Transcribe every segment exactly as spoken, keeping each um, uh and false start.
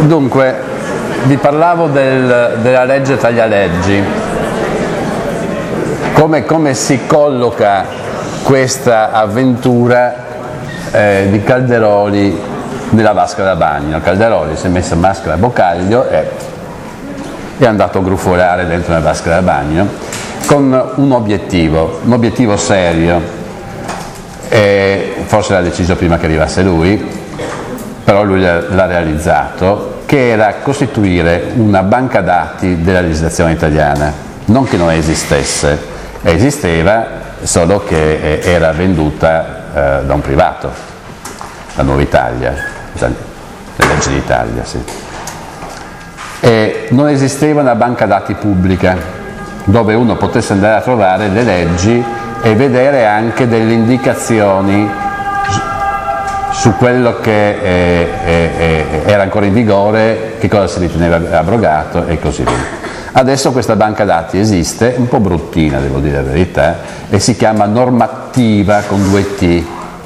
Dunque, vi parlavo del, della legge Taglialeggi, come, come si colloca questa avventura eh, di Calderoli nella vasca da bagno. Calderoli si è messo maschera a boccaglio e è andato a grufolare dentro una vasca da bagno con un obiettivo, un obiettivo serio, e forse l'ha deciso prima che arrivasse lui, però lui l'ha realizzato, che era costituire una banca dati della legislazione italiana, non che non esistesse, esisteva, solo che era venduta eh, da un privato, la Nuova Italia, le leggi d'Italia, sì. E non esisteva una banca dati pubblica dove uno potesse andare a trovare le leggi e vedere anche delle indicazioni su quello che eh, eh, era ancora in vigore, che cosa si riteneva abrogato e così via. Adesso questa banca dati esiste, un po' bruttina devo dire la verità, e si chiama normativa con due T,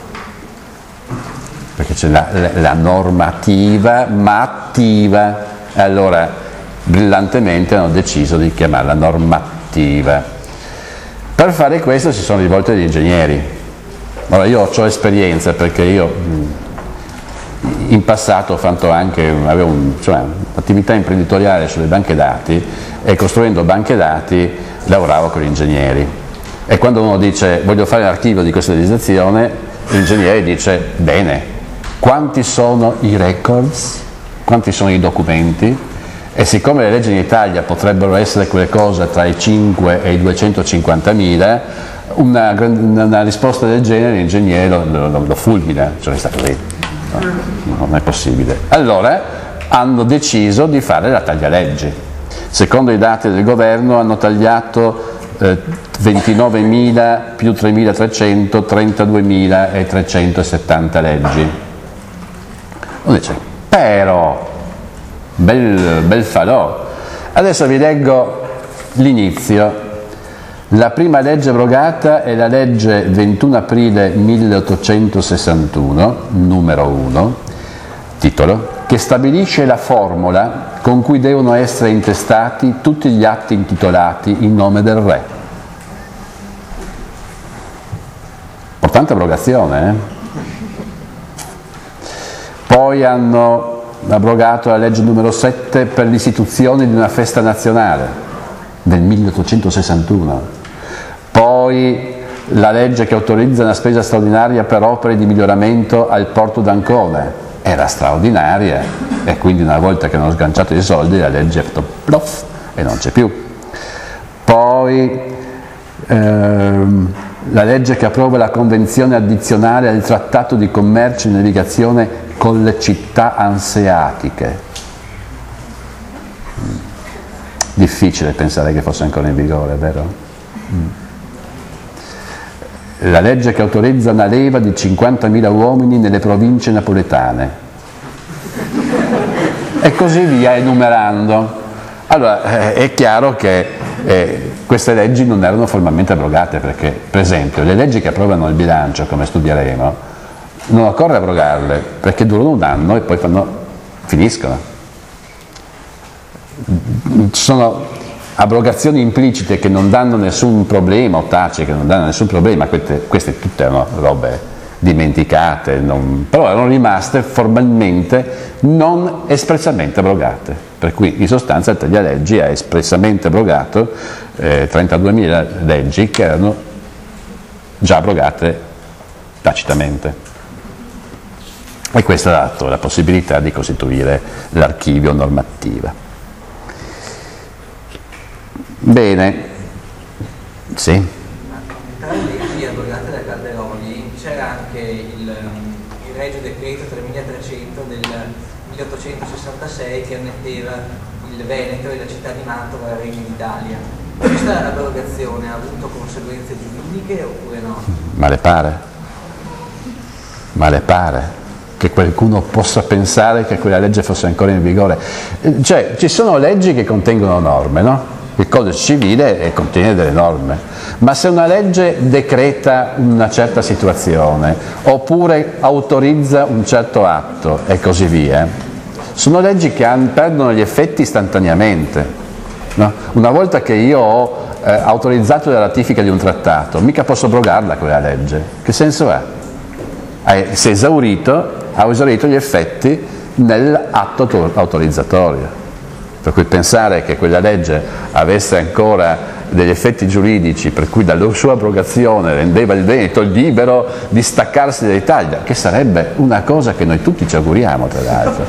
perché c'è la, la, la normativa ma attiva, allora brillantemente hanno deciso di chiamarla normativa. Per fare questo si sono rivolti agli ingegneri. Ora io ho esperienza perché io in passato ho fatto anche, avevo un, cioè, un'attività imprenditoriale sulle banche dati e costruendo banche dati lavoravo con gli ingegneri. E quando uno dice voglio fare l'archivio di questa legislazione, l'ingegnere dice bene, quanti sono i records, quanti sono i documenti? E siccome le leggi in Italia potrebbero essere quelle cose tra i cinque e i duecentocinquantamila, una, una risposta del genere l'ingegnere lo, lo, lo fulmina, cioè sta così, no, non è possibile. Allora hanno deciso di fare la taglialeggi. Secondo i dati del governo hanno tagliato eh, ventinovemila più tremilatrecento, trentaduemilatrecentosettanta leggi. Uno dice, però, bel, bel falò. Adesso vi leggo l'inizio. La prima legge abrogata è la legge ventuno aprile milleottocentosessantuno, numero uno, titolo, che stabilisce la formula con cui devono essere intestati tutti gli atti intitolati in nome del re. Importante abrogazione, eh? Poi hanno abrogato la legge numero sette per l'istituzione di una festa nazionale del milleottocentosessantuno. Poi la legge che autorizza una spesa straordinaria per opere di miglioramento al porto d'Ancona era straordinaria e quindi una volta che hanno sganciato i soldi la legge ha fatto plof e non c'è più. Poi ehm, la legge che approva la convenzione addizionale al trattato di commercio e navigazione con le città anseatiche. Difficile pensare che fosse ancora in vigore, vero? Mm. La legge che autorizza una leva di cinquantamila uomini nelle province napoletane. E così via enumerando. Allora, eh, è chiaro che eh, queste leggi non erano formalmente abrogate, perché, per esempio, le leggi che approvano il bilancio, come studieremo, non occorre abrogarle, perché durano un anno e poi fanno, finiscono. Ci sono abrogazioni implicite che non danno nessun problema, o tacite che non danno nessun problema, queste, queste tutte erano robe dimenticate, non, però erano rimaste formalmente non espressamente abrogate, per cui in sostanza il taglialeggi ha espressamente abrogato eh, trentaduemila leggi che erano già abrogate tacitamente, e questo ha dato la possibilità di costituire l'archivio normativa. Bene, sì. Tra le leggi abrogate da Calderoli c'era anche il, il Regio Decreto tremilatrecento del milleottocentosessantasei che annetteva il Veneto e la città di Mantova al Regno d'Italia. Questa abrogazione ha avuto conseguenze giuridiche oppure no? Ma le pare? Ma le pare che qualcuno possa pensare che quella legge fosse ancora in vigore? Cioè, ci sono leggi che contengono norme, no? Il codice civile contiene delle norme, ma se una legge decreta una certa situazione oppure autorizza un certo atto e così via, sono leggi che han, perdono gli effetti istantaneamente. No? Una volta che io ho eh, autorizzato la ratifica di un trattato, mica posso abrogarla quella legge. Che senso ha? Eh, si è esaurito, ha esaurito gli effetti nell'atto autorizzatorio. Per cui pensare che quella legge avesse ancora degli effetti giuridici per cui dalla sua abrogazione rendeva il Veneto libero di staccarsi dall'Italia, che sarebbe una cosa che noi tutti ci auguriamo, tra l'altro.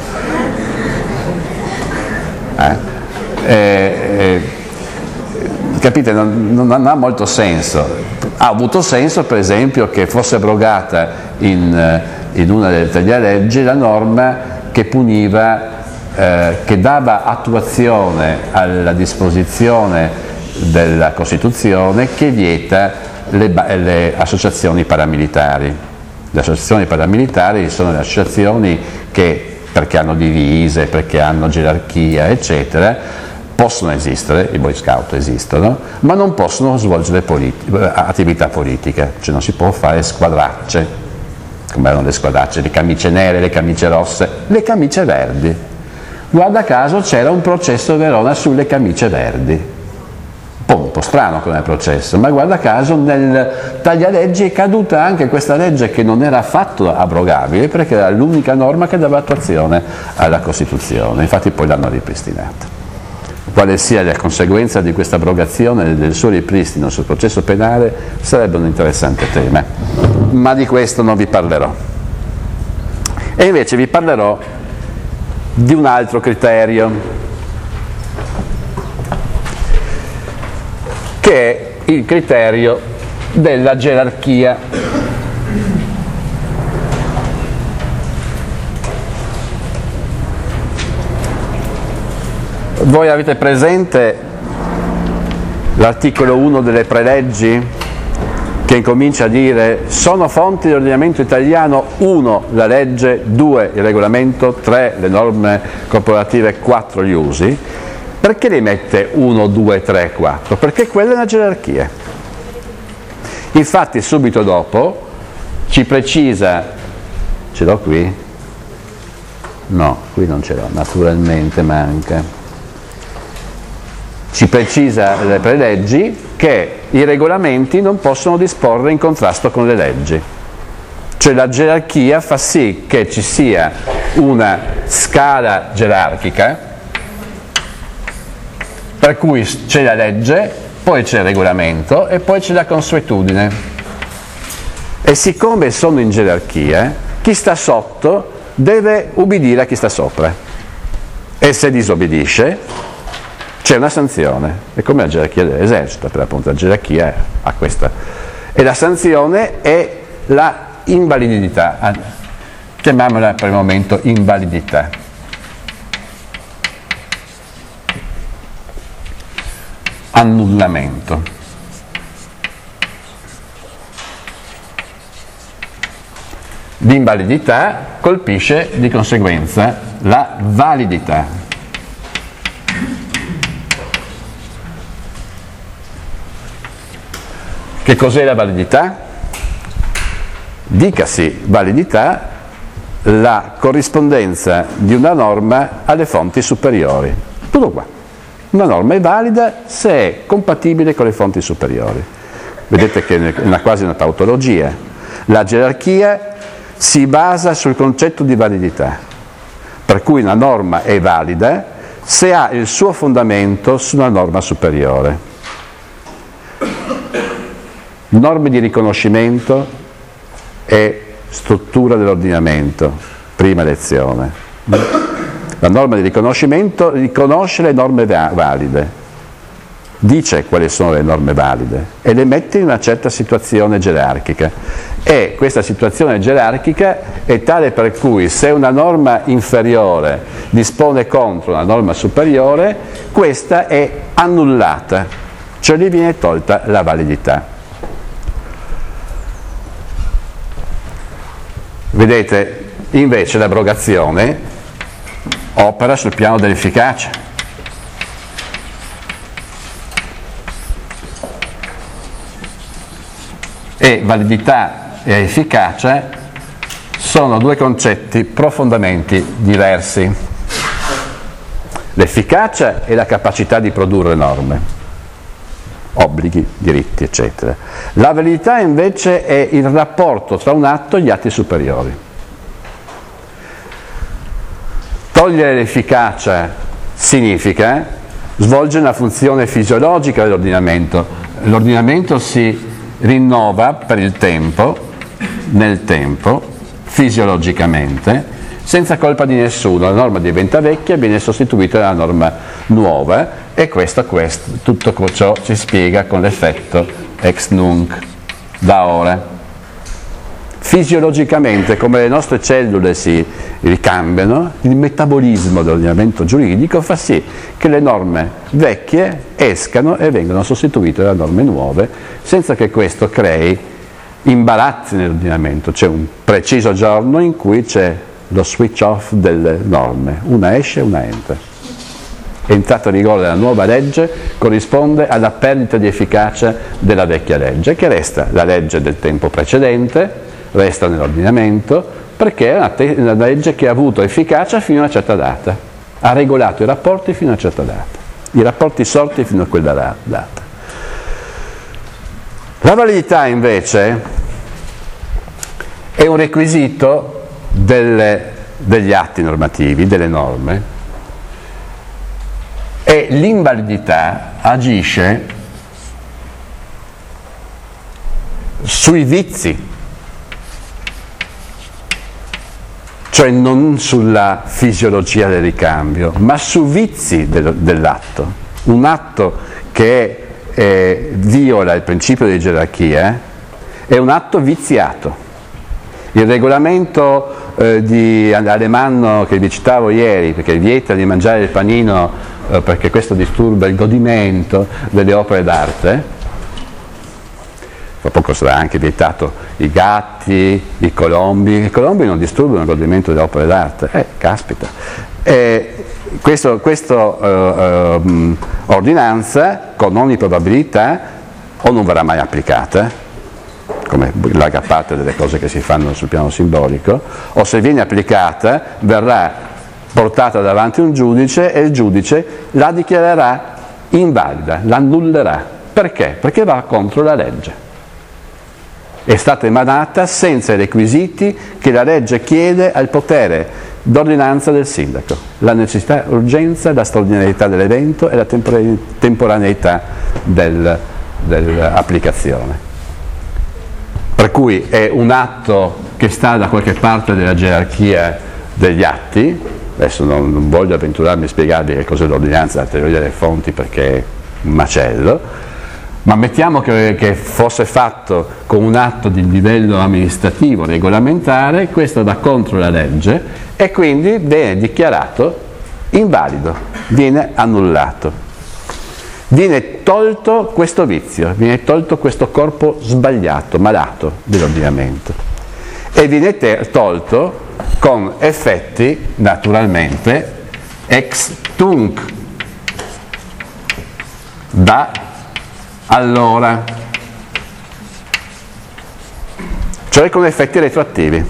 Eh? Eh, eh, capite? Non, non ha molto senso. Ha avuto senso, per esempio, che fosse abrogata in, in una delle leggi la norma che puniva, eh, che dava attuazione alla disposizione della Costituzione che vieta le, le associazioni paramilitari. Le associazioni paramilitari sono le associazioni che, perché hanno divise, perché hanno gerarchia, eccetera, possono esistere, i Boy Scout esistono, ma non possono svolgere politi- attività politica, cioè non si può fare squadracce, come erano le squadracce, le camicie nere, le camicie rosse, le camicie verdi. Guarda caso c'era un processo a Verona sulle camicie verdi. Un po' strano come processo, ma guarda caso nel taglialeggi è caduta anche questa legge che non era affatto abrogabile perché era l'unica norma che dava attuazione alla Costituzione, infatti poi l'hanno ripristinata. Quale sia la conseguenza di questa abrogazione e del suo ripristino sul processo penale sarebbe un interessante tema, ma di questo non vi parlerò. E invece vi parlerò di un altro criterio, che è il criterio della gerarchia. Voi avete presente l'articolo uno delle preleggi che incomincia a dire: sono fonti dell'ordinamento italiano uno la legge, due il regolamento, tre le norme corporative, quattro gli usi. Perché li mette uno, due, tre, quattro? Perché quella è una gerarchia. Infatti subito dopo ci precisa, ce l'ho qui? No, qui non ce l'ho, naturalmente manca. Ci precisa le preleggi che i regolamenti non possono disporre in contrasto con le leggi. Cioè la gerarchia fa sì che ci sia una scala gerarchica, per cui c'è la legge, poi c'è il regolamento e poi c'è la consuetudine. E siccome sono in gerarchia, chi sta sotto deve ubbidire a chi sta sopra. E se disobbedisce c'è una sanzione. È come la gerarchia dell'esercito, per appunto la gerarchia ha questa. E la sanzione è la invalidità. Chiamiamola per il momento invalidità. Annullamento. L'invalidità colpisce di conseguenza la validità. Che cos'è la validità? Dicasi validità la corrispondenza di una norma alle fonti superiori. Tutto qua. Una norma è valida se è compatibile con le fonti superiori. Vedete che è una, quasi una tautologia. La gerarchia si basa sul concetto di validità, per cui una norma è valida se ha il suo fondamento su una norma superiore. Norme di riconoscimento e struttura dell'ordinamento, prima lezione. La norma di riconoscimento riconosce le norme valide, dice quali sono le norme valide e le mette in una certa situazione gerarchica. E questa situazione gerarchica è tale per cui se una norma inferiore dispone contro una norma superiore, questa è annullata, cioè gli viene tolta la validità. Vedete, invece l'abrogazione opera sul piano dell'efficacia. E validità e efficacia sono due concetti profondamente diversi. L'efficacia è la capacità di produrre norme, obblighi, diritti, eccetera. La validità invece è il rapporto tra un atto e gli atti superiori. Togliere l'efficacia significa svolgere una funzione fisiologica dell'ordinamento. L'ordinamento si rinnova per il tempo, nel tempo, fisiologicamente, senza colpa di nessuno. La norma diventa vecchia e viene sostituita da una norma nuova, e questo, questo tutto ciò si spiega con l'effetto ex nunc, da ora. Fisiologicamente, come le nostre cellule si ricambiano, il metabolismo dell'ordinamento giuridico fa sì che le norme vecchie escano e vengano sostituite da norme nuove, senza che questo crei imbarazzi nell'ordinamento. C'è un preciso giorno in cui c'è lo switch off delle norme, una esce e una entra. Entrata in vigore della nuova legge corrisponde alla perdita di efficacia della vecchia legge, che resta la legge del tempo precedente, resta nell'ordinamento, perché è una, te- una legge che ha avuto efficacia fino a una certa data, ha regolato i rapporti fino a una certa data, i rapporti sorti fino a quella data. La validità invece è un requisito delle, degli atti normativi, delle norme, e l'invalidità agisce sui vizi, cioè non sulla fisiologia del ricambio, ma su vizi del, dell'atto. Un atto che eh, viola il principio di gerarchia è un atto viziato. Il regolamento eh, di Alemanno che vi citavo ieri, perché vieta di mangiare il panino eh, perché questo disturba il godimento delle opere d'arte, fra poco sarà anche vietato i gatti, i colombi. I colombi non disturbano il godimento delle opere d'arte. Eh, caspita. E questo, questo eh, eh, ordinanza, con ogni probabilità, o non verrà mai applicata, come larga parte delle cose che si fanno sul piano simbolico, o se viene applicata verrà portata davanti a un giudice e il giudice la dichiarerà invalida, l'annullerà. Perché? Perché va contro la legge. È stata emanata senza i requisiti che la legge chiede al potere d'ordinanza del sindaco: la necessità, l'urgenza, la straordinarietà dell'evento e la temporaneità del, dell'applicazione. Per cui è un atto che sta da qualche parte della gerarchia degli atti. Adesso non, non voglio avventurarmi a spiegarvi che cos'è l'ordinanza, la teoria delle fonti, perché è un macello. Ma mettiamo che, che fosse fatto con un atto di livello amministrativo, regolamentare, questo va contro la legge e quindi viene dichiarato invalido, viene annullato. Viene tolto questo vizio, viene tolto questo corpo sbagliato, malato dell'ordinamento, e viene te- tolto con effetti naturalmente ex tunc, da allora, cioè con effetti retroattivi.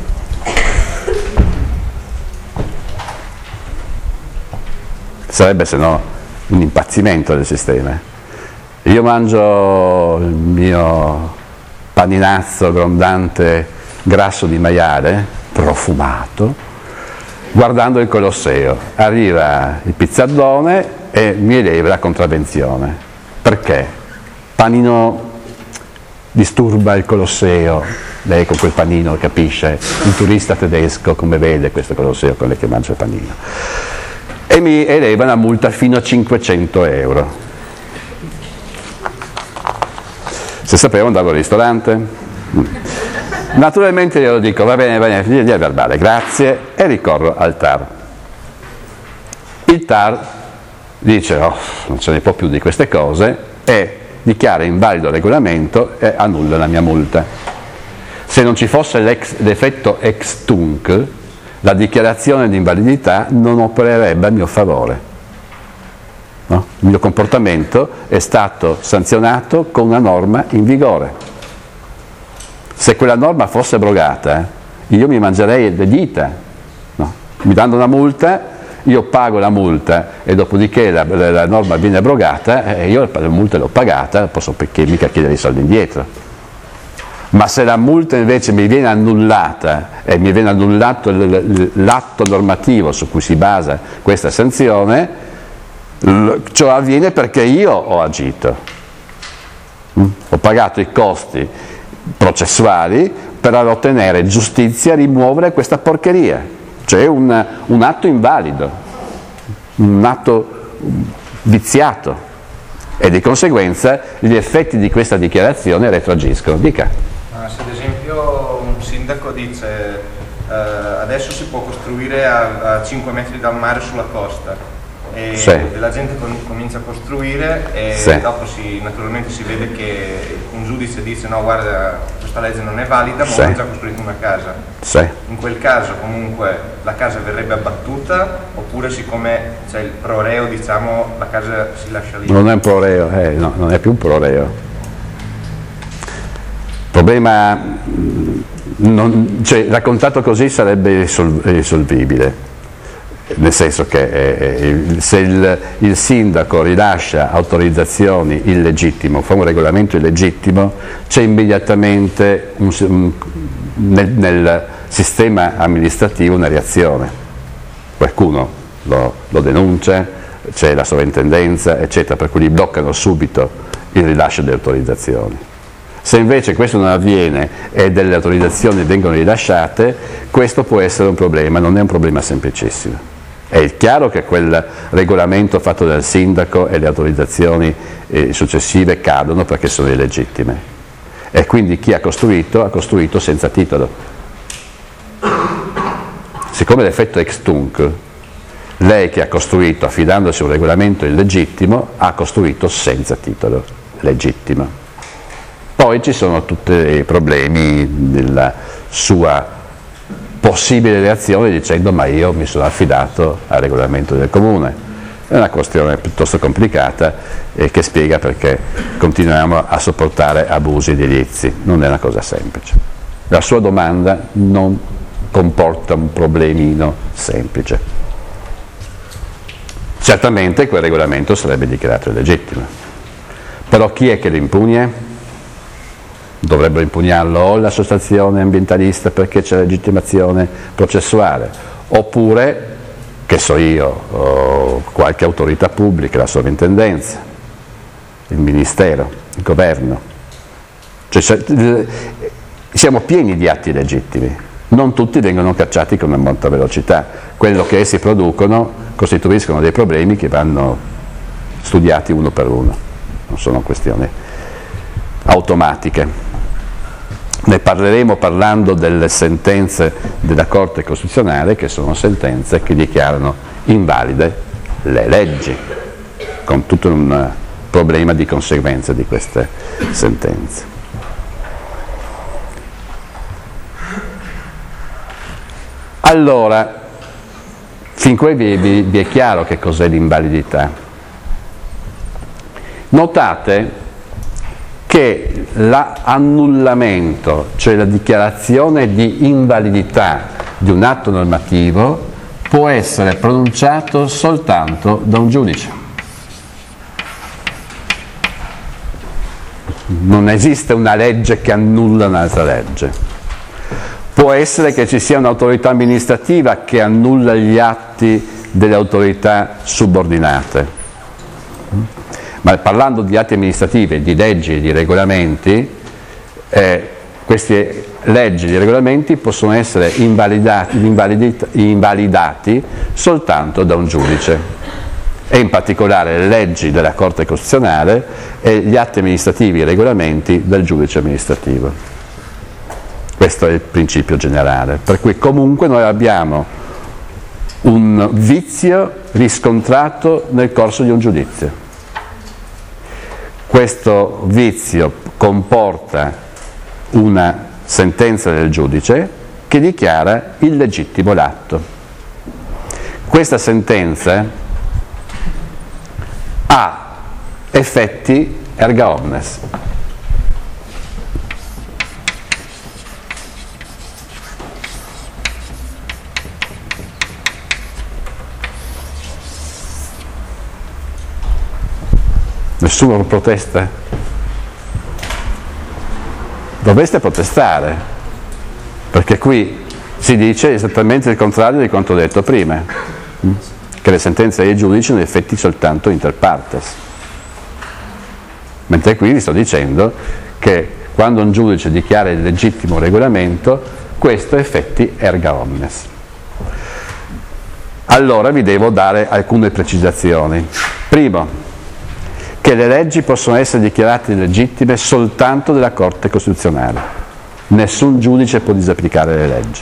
Sarebbe se no un impazzimento del sistema. Io mangio il mio paninazzo grondante grasso di maiale, profumato, guardando il Colosseo. Arriva il pizzardone e mi eleva la contravvenzione. Perché? Panino disturba il Colosseo, lei con quel panino capisce, il turista tedesco come vede questo Colosseo con lei che mangia il panino, e mi eleva una multa fino a cinquecento euro. Se sapevo andavo al ristorante. Naturalmente glielo dico, va bene, va bene, via verbale, grazie, e ricorro al T A R. Il T A R dice, oh, non ce ne può più di queste cose, e dichiara invalido il regolamento e annulla la mia multa. Se non ci fosse l'effetto ex tunc, la dichiarazione di invalidità non opererebbe a mio favore. No? Il mio comportamento è stato sanzionato con una norma in vigore. Se quella norma fosse abrogata, io mi mangerei le dita, no? Mi danno una multa io pago la multa e dopodiché la, la, la norma viene abrogata, e io la multa l'ho pagata, posso perché mica chiedere i soldi indietro. Ma se la multa invece mi viene annullata e mi viene annullato l'atto normativo su cui si basa questa sanzione, ciò avviene perché io ho agito. Ho pagato i costi processuali per ottenere giustizia, rimuovere questa porcheria, cioè un, un atto invalido, un atto viziato, e di conseguenza gli effetti di questa dichiarazione retroagiscono. Dica. Se ad esempio un sindaco dice eh, adesso si può costruire a, a cinque metri dal mare sulla costa, e sì. la gente com- comincia a costruire e sì. dopo si, naturalmente si vede che un giudice dice no, guarda, questa legge non è valida, ma sì. ho già costruito una casa. Sì. In quel caso comunque la casa verrebbe abbattuta, oppure siccome c'è il proreo, diciamo, la casa si lascia lì? Non è un proreo, eh, no, non è più un proreo. Il problema, non, cioè, raccontato così sarebbe risolvibile, nel senso che eh, se il, il sindaco rilascia autorizzazioni illegittime, fa un regolamento illegittimo, c'è immediatamente un, un, nel, nel sistema amministrativo una reazione. Qualcuno lo, lo denuncia, c'è la sovrintendenza, eccetera, per cui gli bloccano subito il rilascio delle autorizzazioni. Se invece questo non avviene e delle autorizzazioni vengono rilasciate, questo può essere un problema, non è un problema semplicissimo. È chiaro che quel regolamento fatto dal sindaco e le autorizzazioni eh, successive cadono perché sono illegittime, e quindi chi ha costruito ha costruito senza titolo. Siccome l'effetto ex tunc, lei che ha costruito affidandosi a un regolamento illegittimo ha costruito senza titolo legittimo. Poi ci sono tutti i problemi della sua possibile reazione dicendo ma io mi sono affidato al regolamento del comune. È una questione piuttosto complicata e che spiega perché continuiamo a sopportare abusi edilizi. Non è una cosa semplice. La sua domanda non comporta un problemino semplice. Certamente quel regolamento sarebbe dichiarato illegittimo. Però chi è che lo impugna? Dovrebbero impugnarlo o l'associazione ambientalista perché c'è legittimazione processuale, oppure, che so io, qualche autorità pubblica, la sovrintendenza, il ministero, il governo. Cioè, siamo pieni di atti legittimi, non tutti vengono cacciati con una molta velocità. Quello che essi producono costituiscono dei problemi che vanno studiati uno per uno, non sono questioni automatiche. Ne parleremo parlando delle sentenze della Corte Costituzionale, che sono sentenze che dichiarano invalide le leggi, con tutto un problema di conseguenze di queste sentenze. Allora, fin qui vi, vi, vi è chiaro che cos'è l'invalidità. Notate che l'annullamento, cioè la dichiarazione di invalidità di un atto normativo, può essere pronunciato soltanto da un giudice. Non esiste una legge che annulla un'altra legge. Può essere che ci sia un'autorità amministrativa che annulla gli atti delle autorità subordinate. Ma parlando di atti amministrativi, di leggi e di regolamenti, eh, queste leggi e regolamenti possono essere invalidati, invalidati, invalidati soltanto da un giudice, e in particolare le leggi della Corte Costituzionale e gli atti amministrativi e regolamenti del giudice amministrativo. Questo è il principio generale, per cui comunque noi abbiamo un vizio riscontrato nel corso di un giudizio. Questo vizio comporta una sentenza del giudice che dichiara illegittimo l'atto. Questa sentenza ha effetti erga omnes. Nessuno protesta? Dovreste protestare, perché qui si dice esattamente il contrario di quanto detto prima, che le sentenze dei giudici hanno effetti soltanto inter partes. Mentre qui vi sto dicendo che quando un giudice dichiara il legittimo regolamento, questo effetti erga omnes. Allora vi devo dare alcune precisazioni. Primo, che le leggi possono essere dichiarate illegittime soltanto dalla Corte Costituzionale. Nessun giudice può disapplicare le leggi.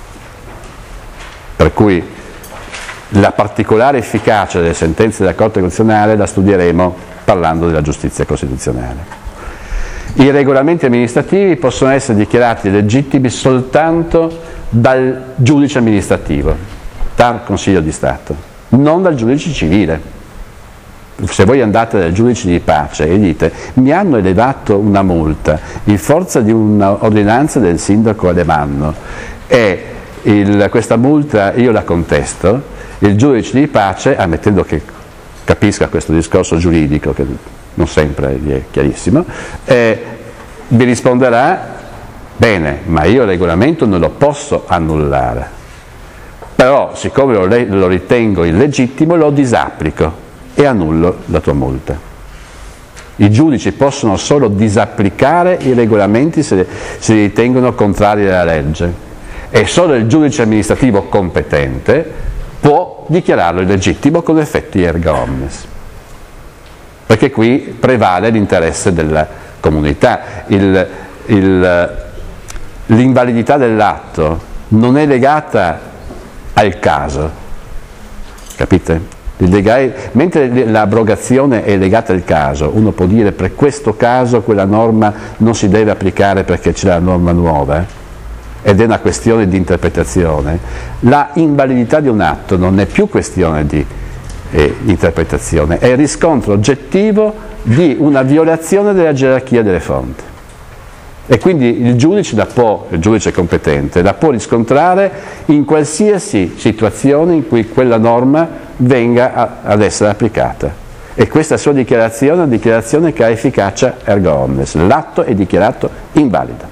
Per cui la particolare efficacia delle sentenze della Corte Costituzionale la studieremo parlando della giustizia costituzionale. I regolamenti amministrativi possono essere dichiarati legittimi soltanto dal giudice amministrativo, dal Consiglio di Stato, non dal giudice civile. Se voi andate dal giudice di pace e dite mi hanno elevato una multa in forza di un'ordinanza del sindaco Alemanno e il, questa multa io la contesto, il giudice di pace, ammettendo che capisca questo discorso giuridico che non sempre gli è chiarissimo, eh, vi risponderà bene, ma io il regolamento non lo posso annullare, però siccome lo, lo ritengo illegittimo lo disapplico e annullo la tua multa. I giudici possono solo disapplicare i regolamenti se si ritengono contrari alla legge e solo il giudice amministrativo competente può dichiararlo illegittimo con effetti erga omnes, perché qui prevale l'interesse della comunità. Il, il, l'invalidità dell'atto non è legata al caso, capite? Mentre l'abrogazione è legata al caso, uno può dire per questo caso quella norma non si deve applicare perché c'è la norma nuova ed è una questione di interpretazione. La invalidità di un atto non è più questione di eh, interpretazione, è il riscontro oggettivo di una violazione della gerarchia delle fonti. E quindi il giudice, la può, il giudice competente la può riscontrare in qualsiasi situazione in cui quella norma venga a, ad essere applicata. E questa sua dichiarazione è una dichiarazione che ha efficacia erga omnes. L'atto è dichiarato invalido,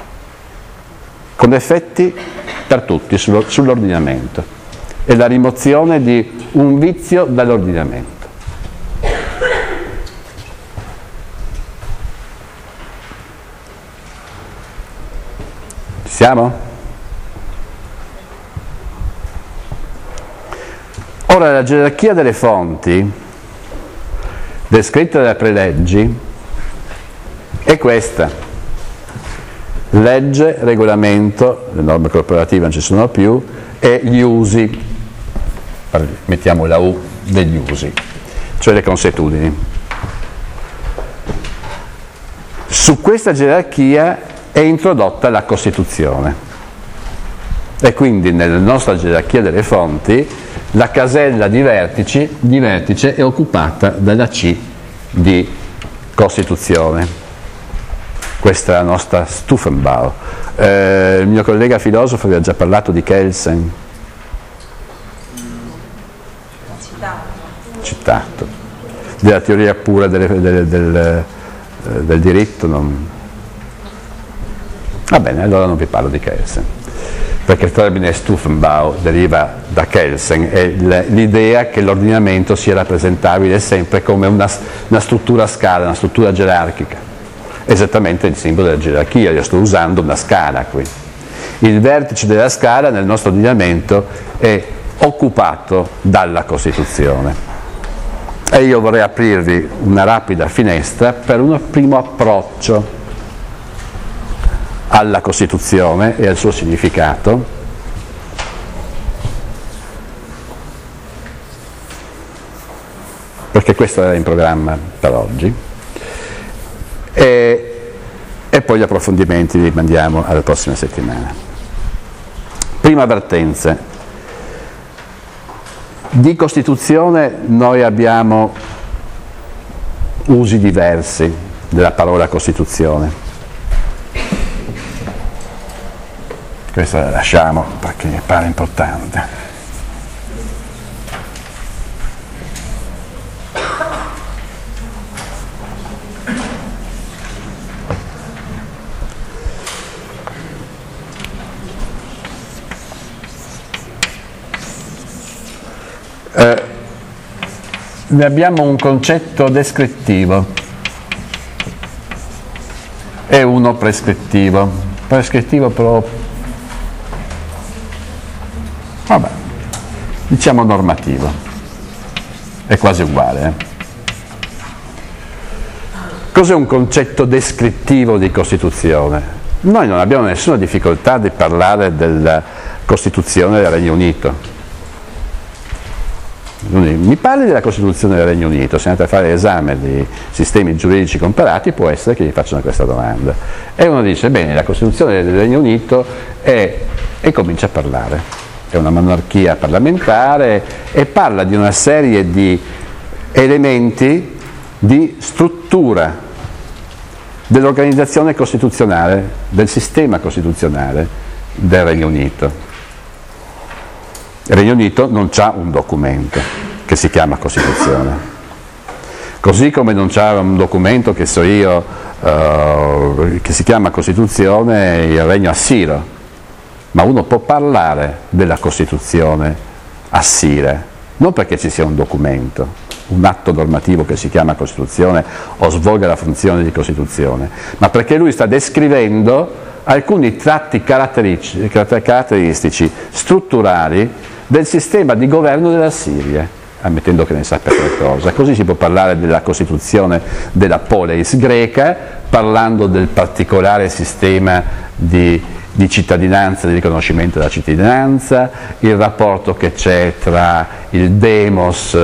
con effetti per tutti sullo, sull'ordinamento. È la rimozione di un vizio dall'ordinamento. Siamo? Ora, la gerarchia delle fonti descritta dalle preleggi è questa: legge, regolamento, le norme corporative non ci sono più, e gli usi, mettiamo la U degli usi, cioè le consuetudini. Su questa gerarchia è introdotta la Costituzione e quindi nella nostra gerarchia delle fonti la casella di, vertici, di vertice è occupata dalla C di Costituzione. Questa è la nostra Stufenbau. Eh, il mio collega filosofo vi ha già parlato di Kelsen. Citato. Citato. Della teoria pura delle, delle, del, del diritto. Non... Va bene, allora non vi parlo di Kelsen, perché il termine Stufenbau deriva da Kelsen, è l'idea che l'ordinamento sia rappresentabile sempre come una, una struttura a scala, una struttura gerarchica. Esattamente il simbolo della gerarchia, io sto usando una scala qui. Il vertice della scala nel nostro ordinamento è occupato dalla Costituzione. E io vorrei aprirvi una rapida finestra per un primo approccio alla Costituzione e al suo significato, perché questo era in programma per oggi, e, e poi gli approfondimenti li mandiamo alla prossima settimana. Prima avvertenza. Di Costituzione noi abbiamo usi diversi della parola Costituzione. Questa la lasciamo perché mi pare importante. Eh, ne abbiamo un concetto descrittivo e uno prescrittivo. Prescrittivo però, vabbè, diciamo normativo, è quasi uguale. Eh? Cos'è un concetto descrittivo di Costituzione? Noi non abbiamo nessuna difficoltà di parlare della Costituzione del Regno Unito. Mi parli della Costituzione del Regno Unito, se andate a fare l'esame di sistemi giuridici comparati può essere che gli facciano questa domanda. E uno dice, bene, la Costituzione del Regno Unito è... e comincia a parlare. È una monarchia parlamentare e parla di una serie di elementi di struttura dell'organizzazione costituzionale, del sistema costituzionale del Regno Unito. Il Regno Unito non c'ha un documento che si chiama Costituzione, così come non c'ha un documento, che so io, uh, che si chiama Costituzione il Regno Assiro, ma uno può parlare della Costituzione assire, non perché ci sia un documento, un atto normativo che si chiama Costituzione o svolga la funzione di Costituzione, ma perché lui sta descrivendo alcuni tratti caratteristici, caratteristici strutturali del sistema di governo della Siria, ammettendo che ne sappia qualcosa. Così si può parlare della Costituzione della Poleis greca, parlando del particolare sistema di, di cittadinanza, di riconoscimento della cittadinanza, il rapporto che c'è tra il demos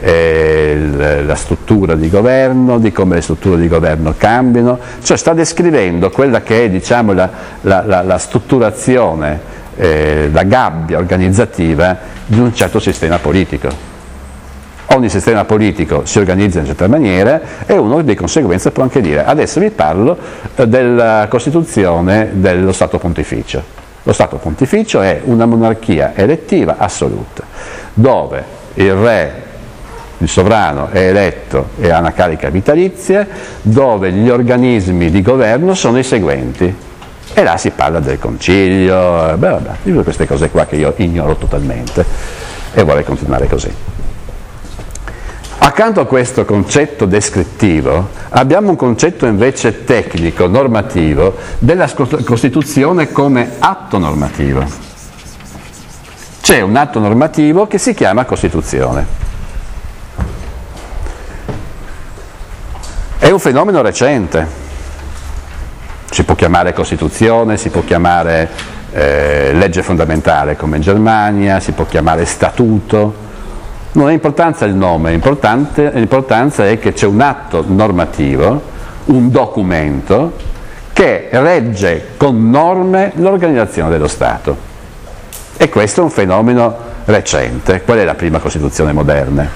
e la struttura di governo, di come le strutture di governo cambiano, cioè sta descrivendo quella che è, diciamo, la, la, la, la strutturazione, eh, la gabbia organizzativa di un certo sistema politico. Ogni sistema politico si organizza in una certa maniera e uno di conseguenza può anche dire: adesso vi parlo della Costituzione dello Stato Pontificio. Lo Stato Pontificio è una monarchia elettiva assoluta, dove il re, il sovrano, è eletto e ha una carica vitalizia, dove gli organismi di governo sono i seguenti. E là si parla del concilio, beh, vabbè, di tutte queste cose qua che io ignoro totalmente e vorrei continuare così. Accanto a questo concetto descrittivo abbiamo un concetto invece tecnico, normativo, della Costituzione come atto normativo. C'è un atto normativo che si chiama Costituzione. È un fenomeno recente. Si può chiamare Costituzione, si può chiamare eh, legge fondamentale come in Germania, si può chiamare statuto. Non ha importanza il nome, l'importanza è che c'è un atto normativo, un documento che regge con norme l'organizzazione dello Stato. E questo è un fenomeno recente. Qual è la prima Costituzione moderna?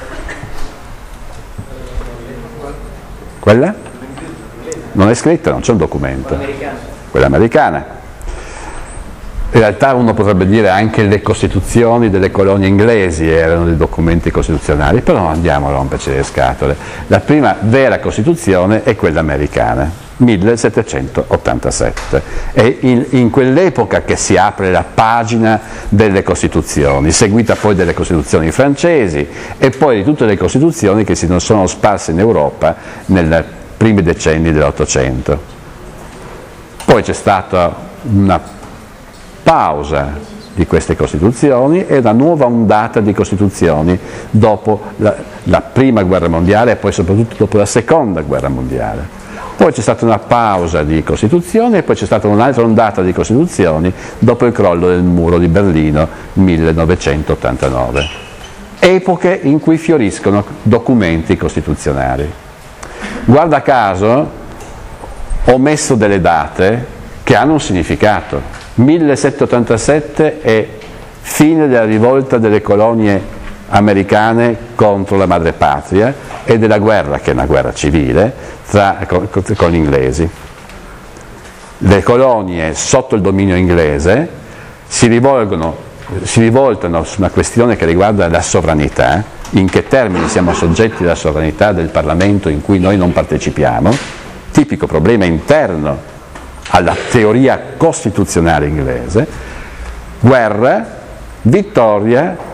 Quella? Non è scritta, non c'è un documento. Quella americana. In realtà uno potrebbe dire anche le costituzioni delle colonie inglesi erano dei documenti costituzionali, però non andiamo a romperci le scatole. La prima vera Costituzione è quella americana, millesettecentottantasette. È in, in quell'epoca che si apre la pagina delle Costituzioni, seguita poi delle Costituzioni francesi e poi di tutte le Costituzioni che si sono sparse in Europa nei primi decenni dell'Ottocento. Poi c'è stata una pausa di queste Costituzioni e una nuova ondata di Costituzioni dopo la, la prima guerra mondiale e poi soprattutto dopo la seconda guerra mondiale. Poi c'è stata una pausa di Costituzioni e poi c'è stata un'altra ondata di Costituzioni dopo il crollo del muro di Berlino millenovecentottantanove. Epoche in cui fioriscono documenti costituzionali. Guarda caso ho messo delle date che hanno un significato. millesettecentottantasette è fine della rivolta delle colonie americane contro la madrepatria e della guerra, che è una guerra civile, tra, con, con gli inglesi. Le colonie sotto il dominio inglese si rivolgono, si rivoltano su una questione che riguarda la sovranità, in che termini siamo soggetti alla sovranità del Parlamento in cui noi non partecipiamo, tipico problema interno alla teoria costituzionale inglese. Guerra, vittoria,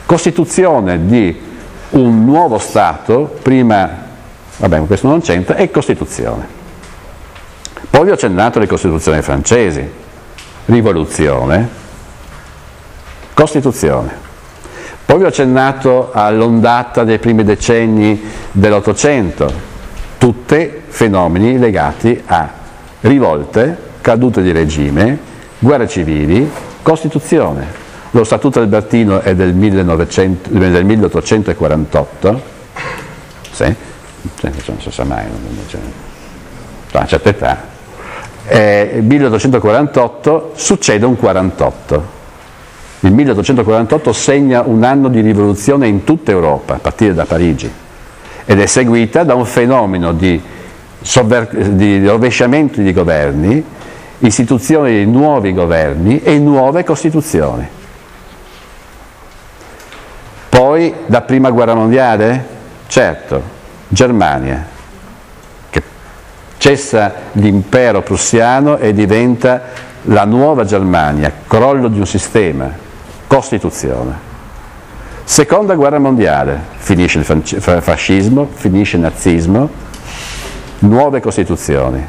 Costituzione di un nuovo Stato, prima, vabbè, questo non c'entra, è Costituzione. Poi vi ho accennato alle Costituzioni francesi, rivoluzione, Costituzione. Poi vi ho accennato all'ondata dei primi decenni dell'Ottocento, tutti fenomeni legati a rivolte, cadute di regime, guerre civili, Costituzione. Lo Statuto Albertino è del, millenovecento, del milleottocentoquarantotto, sì, non si sa mai, a una certa età, eh, milleottocentoquarantotto succede un quarantotto. Il milleottocentoquarantotto segna un anno di rivoluzione in tutta Europa, a partire da Parigi, ed è seguita da un fenomeno di, sovver- di rovesciamento di governi, istituzione di nuovi governi e nuove costituzioni. Poi, da prima guerra mondiale, certo, Germania, che cessa l'impero prussiano e diventa la nuova Germania, crollo di un sistema, Costituzione. Seconda guerra mondiale, finisce il fascismo, finisce il nazismo, nuove costituzioni.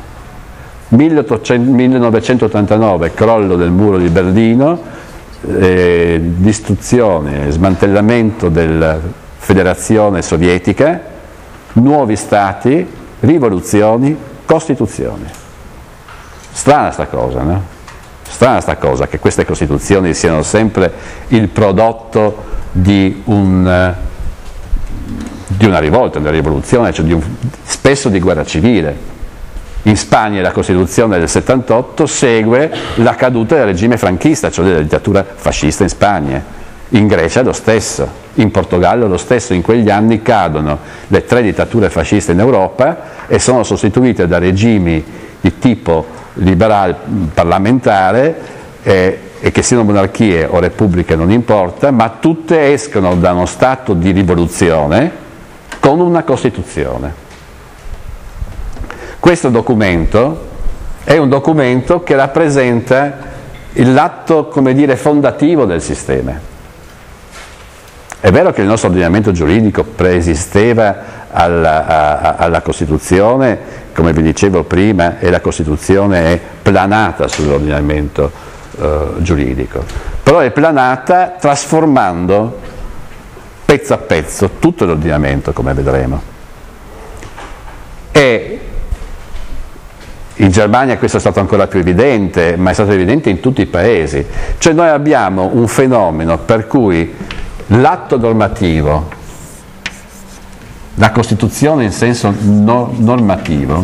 millenovecentottantanove, crollo del muro di Berlino, eh, distruzione, smantellamento della Federazione Sovietica, nuovi stati, rivoluzioni, costituzioni. Strana sta cosa, no? Strana sta cosa che queste costituzioni siano sempre il prodotto di, un, di una rivolta, di una rivoluzione, cioè di un, spesso di guerra civile. In Spagna la Costituzione del settantotto segue la caduta del regime franchista, cioè della dittatura fascista in Spagna. In Grecia lo stesso, in Portogallo lo stesso. In quegli anni cadono le tre dittature fasciste in Europa e sono sostituite da regimi di tipo liberale parlamentare, eh, e che siano monarchie o repubbliche non importa, ma tutte escono da uno stato di rivoluzione con una Costituzione. Questo documento è un documento che rappresenta l'atto, come dire, fondativo del sistema. È vero che il nostro ordinamento giuridico preesisteva alla, a, alla Costituzione, come vi dicevo prima, e la Costituzione è planata sull'ordinamento eh, giuridico, però è planata trasformando pezzo a pezzo tutto l'ordinamento, come vedremo. E in Germania questo è stato ancora più evidente, ma è stato evidente in tutti i paesi. Cioè noi abbiamo un fenomeno per cui l'atto normativo, la Costituzione in senso no- normativo,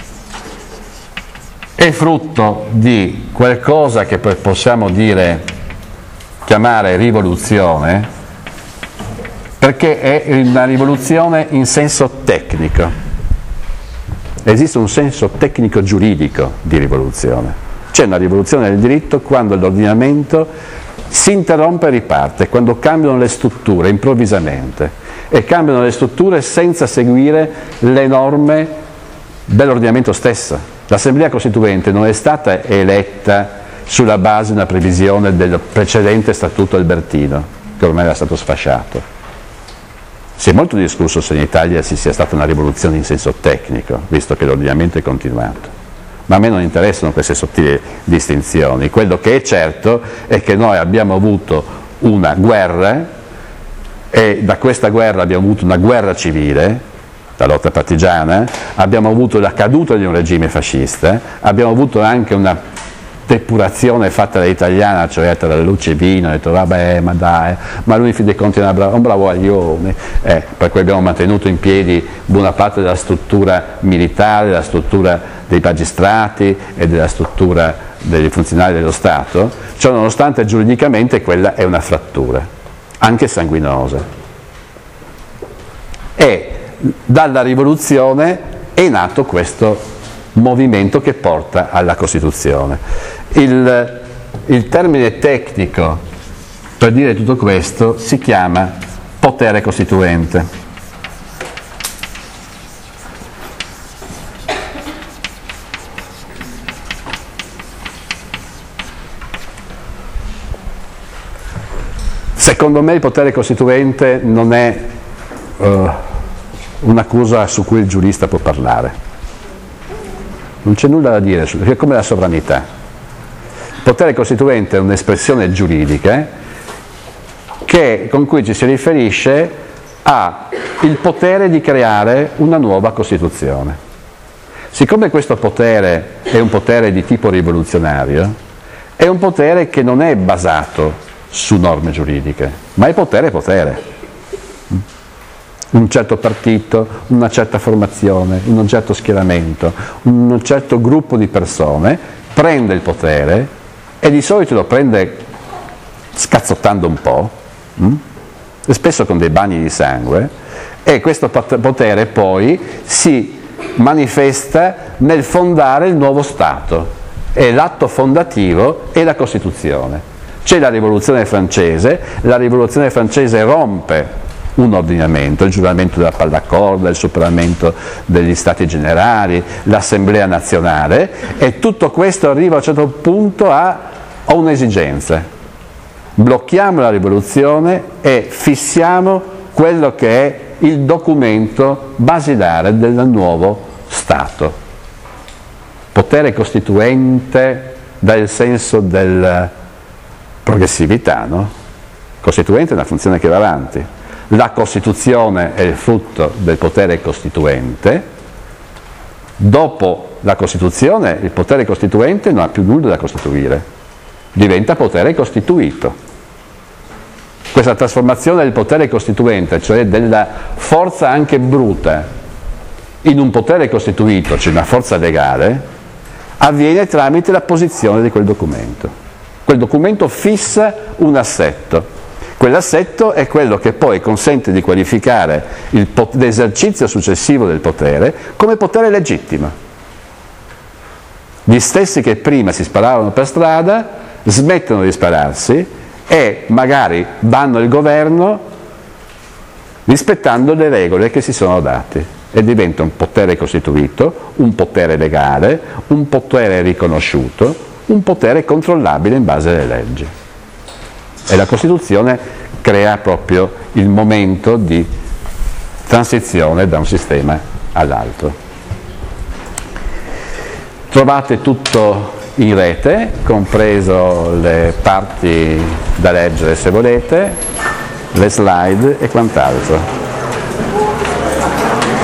è frutto di qualcosa che possiamo dire, chiamare rivoluzione, perché è una rivoluzione in senso tecnico. Esiste un senso tecnico-giuridico di rivoluzione. C'è una rivoluzione del diritto quando l'ordinamento si interrompe e riparte, quando cambiano le strutture improvvisamente, e cambiano le strutture senza seguire le norme dell'ordinamento stesso. L'Assemblea Costituente non è stata eletta sulla base di una previsione del precedente Statuto Albertino, che ormai era stato sfasciato. Si è molto discusso se in Italia ci sia stata una rivoluzione in senso tecnico, visto che l'ordinamento è continuato. Ma a me non interessano queste sottili distinzioni. Quello che è certo è che noi abbiamo avuto una guerra, e da questa guerra abbiamo avuto una guerra civile, la lotta partigiana, abbiamo avuto la caduta di un regime fascista, abbiamo avuto anche una depurazione fatta dall'italiana, cioè tra la luce e vino, ha detto vabbè ma dai, ma lui in fin dei conti è bra- un bravo aglione, eh, per cui abbiamo mantenuto in piedi buona parte della struttura militare, della struttura dei magistrati e della struttura dei funzionari dello Stato, cioè nonostante giuridicamente quella è una frattura, anche sanguinosa. E dalla rivoluzione è nato questo movimento che porta alla Costituzione. Il, il termine tecnico per dire tutto questo si chiama potere costituente. Secondo me il potere costituente non è uh, un'accusa su cui il giurista può parlare. Non c'è nulla da dire, è come la sovranità. Il potere costituente è un'espressione giuridica che, con cui ci si riferisce al potere di creare una nuova Costituzione. Siccome questo potere è un potere di tipo rivoluzionario, è un potere che non è basato su norme giuridiche, ma è potere potere. Un certo partito, una certa formazione, un certo schieramento, un certo gruppo di persone prende il potere e di solito lo prende scazzottando un po', mh? e spesso con dei bagni di sangue, e questo potere poi si manifesta nel fondare il nuovo Stato, e l'atto fondativo è la Costituzione. C'è la rivoluzione francese, la rivoluzione francese rompe un ordinamento, il giuramento della pallacorda, il superamento degli stati generali, l'assemblea nazionale, e tutto questo arriva a un certo punto a, a un'esigenza. Blocchiamo la rivoluzione e fissiamo quello che è il documento basilare del nuovo Stato. Potere costituente dà il senso della progressività, no? Costituente è una funzione che va avanti. La Costituzione è il frutto del potere costituente. Dopo la Costituzione il potere costituente non ha più nulla da costituire, diventa potere costituito. Questa trasformazione del potere costituente, cioè della forza anche bruta, in un potere costituito, cioè una forza legale, avviene tramite la posizione di quel documento. Quel documento fissa un assetto. Quell'assetto è quello che poi consente di qualificare il pot- l'esercizio successivo del potere come potere legittimo. Gli stessi che prima si sparavano per strada smettono di spararsi e magari vanno al governo rispettando le regole che si sono date, e diventa un potere costituito, un potere legale, un potere riconosciuto, un potere controllabile in base alle leggi. E la Costituzione crea proprio il momento di transizione da un sistema all'altro. Trovate tutto in rete, compreso le parti da leggere se volete, le slide e quant'altro.